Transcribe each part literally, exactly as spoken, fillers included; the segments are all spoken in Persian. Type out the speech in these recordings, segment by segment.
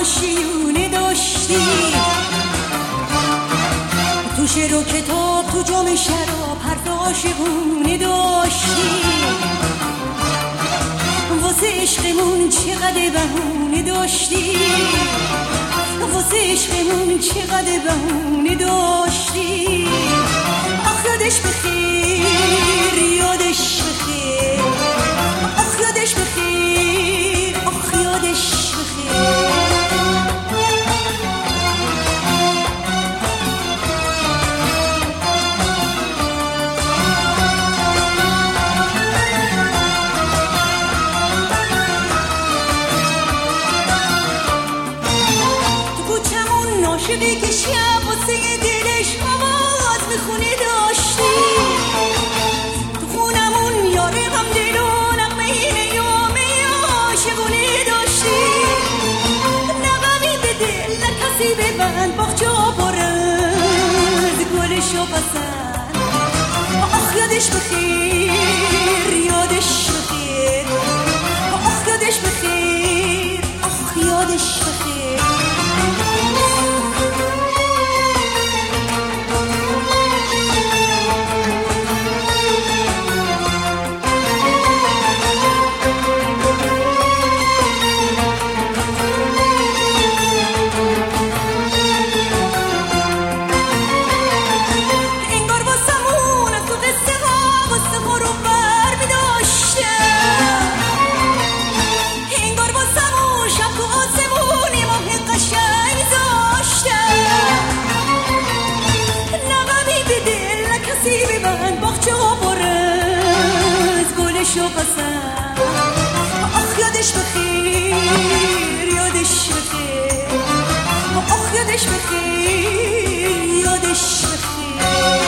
شیونه داشتی، تو شعر و کتاب تو جام شراب حرف عاشقونه داشتی، واسه عشقمون چقدر بهونه داشتی، واسه عشقمون چقدر بهونه داشتی. آخ یادش بخیر، یادش بخیر، آخ یادش بخیر، آخ یادش بخیر. عاشقی که شب واسه دلش آواز میخونه داشتی، تو خونمون یاره غم دل و نغمه این یومه عاشقونه داشتی، نغمی به دل نه کسی ببند باغچه پرند گلش و پسند. آخ یادش بخیر، یادش بخیر، آخ یادش بخیر، آخ یادش بخیر. آخ یادش بخیر، یادش بخیر، آخ یادش بخیر، یادش بخیر.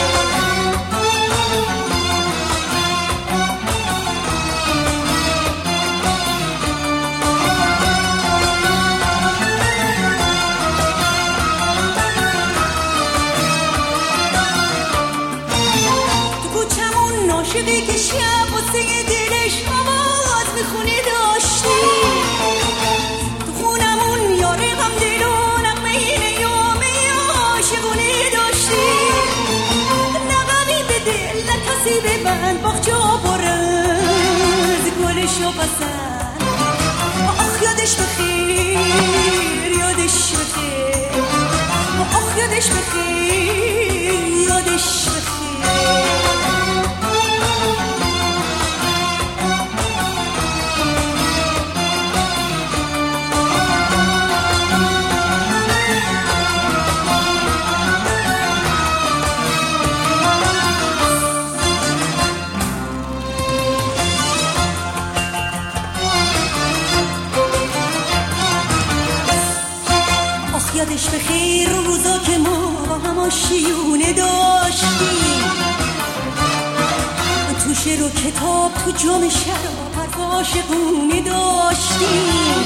تو کوچمون عاشقی که شب واسه دلش آواز میخونه داشتی، تو خونمون یاره غم دل و نغمه این یومه عاشقونه داشتی، نغمی به دل نه کسی ببند باغچه پرند گلش و پسند. آخ یادش بخیر، یادش بخیر، آخ یادش بخیر، یادش بخیر. یادش بخیر روزا که ما با هم آشیونه داشتیم، تو شعر و کتاب تو جام شراب حرف عاشقونه داشتیم،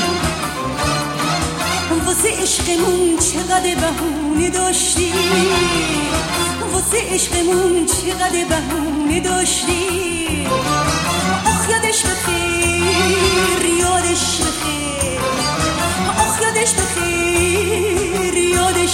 واسه عشقمون چقدر بهونه داشتیم، واسه عشقمون چقدر بهونه داشتیم. آخ یادش بخیر، یادش بخیر، آخ یادش بخیر، یادش